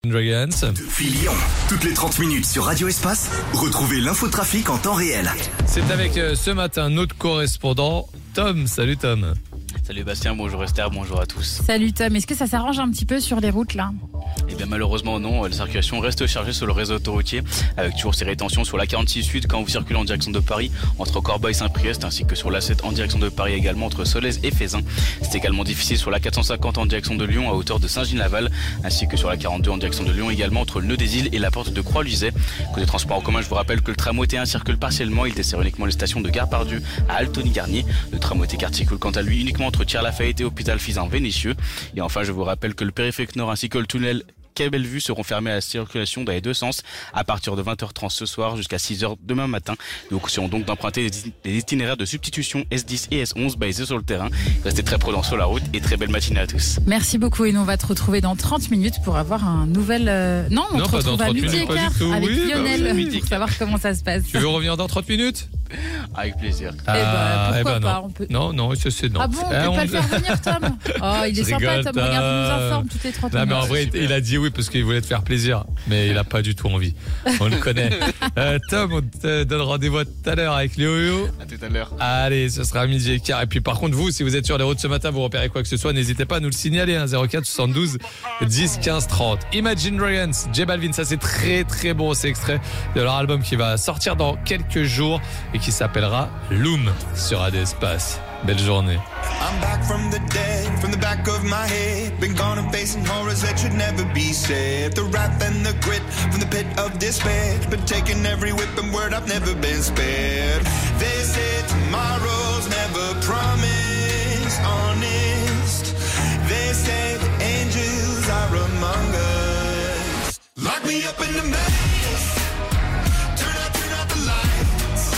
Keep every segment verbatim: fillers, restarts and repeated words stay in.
Dragons. Depuis Lyon, toutes les trente minutes sur Radio Espace, retrouvez l'infotrafic en temps réel. C'est avec euh, ce matin notre correspondant Tom. Salut Tom. Salut Bastien, bonjour Esther, bonjour à tous. Salut Tom, est-ce que ça s'arrange un petit peu sur les routes là ? Eh bien malheureusement non, la circulation reste chargée sur le réseau autoroutier avec toujours ces rétentions sur l'A quarante-six Sud quand vous circulez en direction de Paris entre Corbeil et Saint-Priest ainsi que sur l'A sept en direction de Paris également entre Solèze et Fézin. C'est également difficile sur l'A quatre cent cinquante en direction de Lyon à hauteur de Saint-Gilles-Laval ainsi que sur l'A quarante-deux en direction de Lyon également entre le Nœud des Îles et la porte de Croix-Luizet. Côté transport en commun, je vous rappelle que le tramway T un circule partiellement, il dessert uniquement les stations de Gare Pardieu à Altony-Garnier. Le tramway T quatre circule quant à lui uniquement entre Thiers-Lafayette et Hôpital Fizin-Vénissieux. Et enfin, je vous rappelle que le périphérique nord ainsi que le tunnel Quai Bellevue seront fermés à la circulation dans les deux sens à partir de vingt heures trente ce soir jusqu'à six heures demain matin. Nous conseillons donc d'emprunter des itinéraires de substitution S dix et S onze basés sur le terrain. Restez très prudents sur la route et très belle matinée à tous. Merci beaucoup et nous on va te retrouver dans trente minutes pour avoir un nouvel... Euh... Non, on non, te retrouve à midi et quart avec oui, Lionel bah oui, pour savoir comment ça se passe. Tu veux revenir dans trente minutes ? Avec plaisir. Ah, eh ben, pourquoi eh ben pas non. On peut... non, non, c'est, c'est non. Ah bon, on eh, peut on... pas le faire venir, Tom ? Oh, il est Je sympa, rigole, Tom. Regarde, il nous informe toutes les trente minutes. Non, mais en vrai, il a dit oui parce qu'il voulait te faire plaisir, mais il a pas du tout envie. On le connaît. euh, Tom, on te donne rendez-vous tout à l'heure avec Léo Yo. À tout à l'heure. Allez, ce sera à midi et quart. Et puis par contre, vous, si vous êtes sur les routes ce matin, vous repérez quoi que ce soit, n'hésitez pas à nous le signaler. Hein, zéro quatre soixante-douze dix quinze trente. Imagine Dragons, J Balvin, ça c'est très très bon. C'est extrait de leur album qui va sortir dans quelques jours et qui s'appellera Loom sur Radio Espace. Belle journée. I'm back from the dead, from the back of my head. Been gone and facing horrors that should never be said. The wrath and the grit from the pit of despair. Been taking every whip and word, I've never been spared. They say tomorrow's never promised, honest. They say the angels are among us. Lock me up in the maze. Turn out, turn out the lights.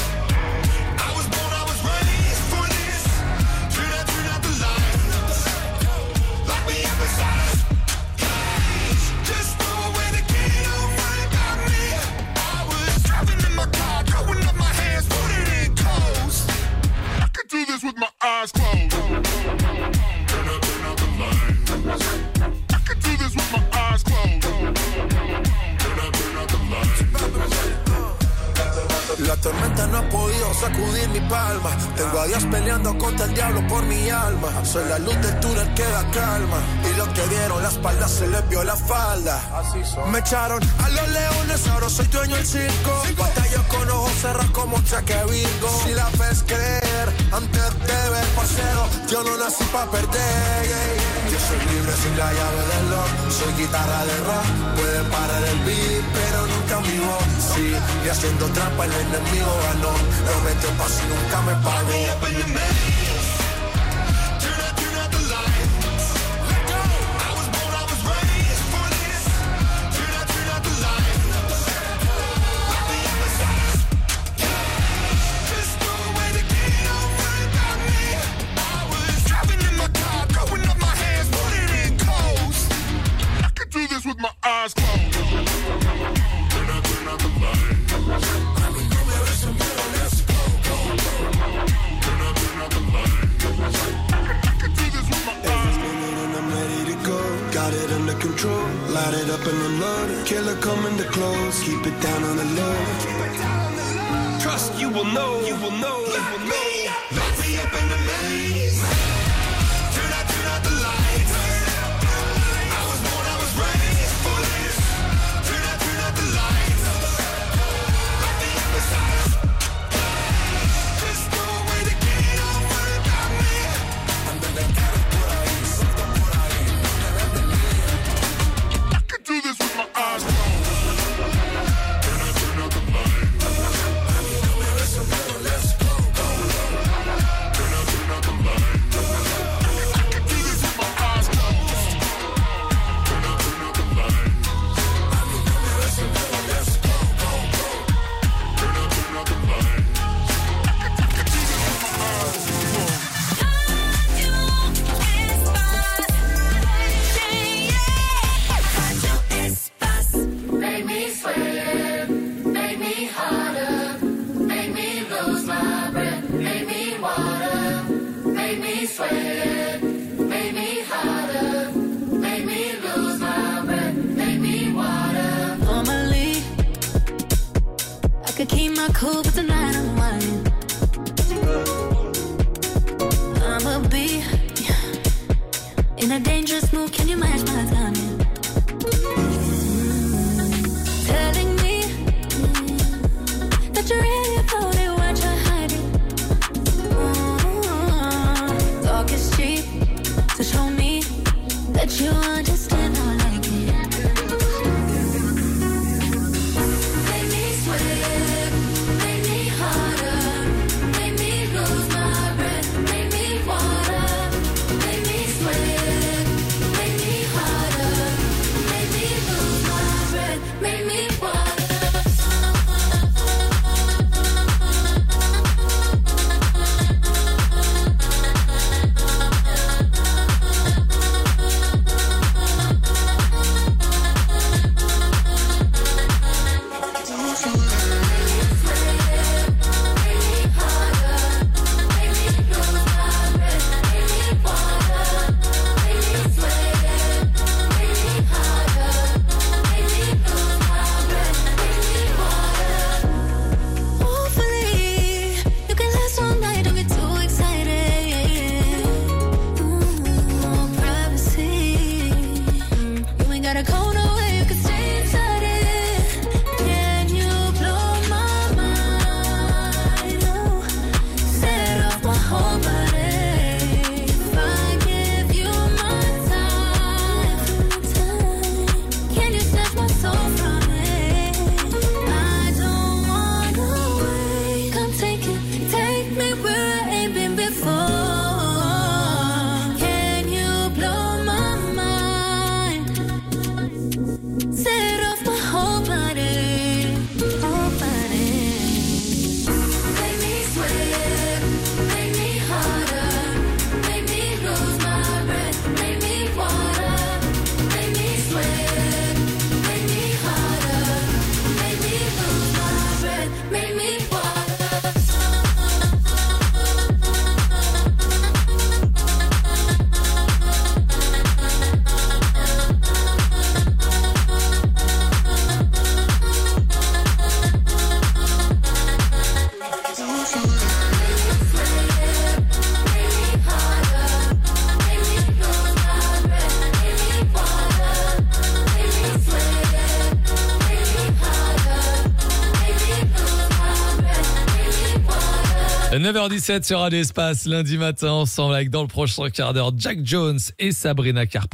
I was born, I was raised for this. Turn out, turn out the lights. Lock me up inside a cage. Just throw away the key, don't worry about me. I was driving in my car, throwing up my hands, putting in coast. I could do this with my eyes closed. Turn out, turn out the lights. I could do this with my eyes closed. Turn out, turn out the lights. La tormenta no ha podido sacudir mi palma. Tengo a Dios peleando contra el diablo por mi alma. Soy la luz del túnel que da calma. Y los que dieron la espalda se les vio la falda. Me echaron a los leones, ahora soy dueño del circo. Batallo con ojos cerrados como Chaque Virgo. Si la ves creer, antes de ver parcero, yo no nací pa' perder. Yo soy libre sin la llave del lock. Soy guitarra de rock. Pueden parar el beat, pero nunca mi voz. Sí, y haciendo trampa el enemigo ganó. Lo metió pa' si nunca me pagó. Do this with my eyes closed. Turn out, turn out the lights. I mean, no me ves en miedo, let's go, go, go. Turn out, turn out the lights. I can do this with my eyes closed. And I'm ready to go. Got it under control. Light it up and unload it. Killer coming to close. Keep it down on the low. Trust you will know. You will know. You will know. Lock me up in the maze. Turn out, turn out the lights. Do this with my eyes closed. Turn out, turn out the lights. I mean, no me ves en miedo, let's go, go, go. Turn out, turn out the lights. not cool, but tonight I'm whining. I'ma be in a dangerous mood. Can you match my timing? Mm-hmm. Telling me mm, that you're really about it. What you're hiding? Mm-hmm. Talk is cheap, so show me that you understand how I like it. Make me sweat, make me harder, make me lose my breath, make me water, make me sweat, make me harder, make me lose my breath, make me neuf heures dix-sept sur Radio Espace, lundi matin, ensemble avec dans le prochain quart d'heure Jack Jones et Sabrina Carpenter.